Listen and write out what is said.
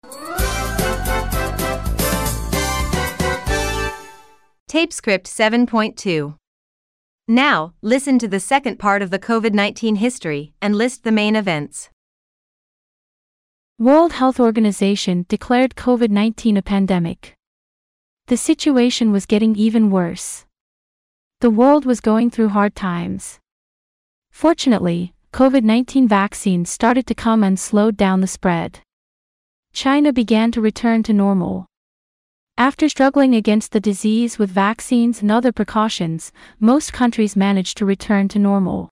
Tape Script 7.2. Now, listen to the second part of the COVID-19 history and list the main events. World Health Organization declared COVID-19 a pandemic. The situation was getting even worse. The world was going through hard times. Fortunately, COVID-19 vaccines started to come and slowed down the spread. China began to return to normal. After struggling against the disease with vaccines and other precautions, most countries managed to return to normal.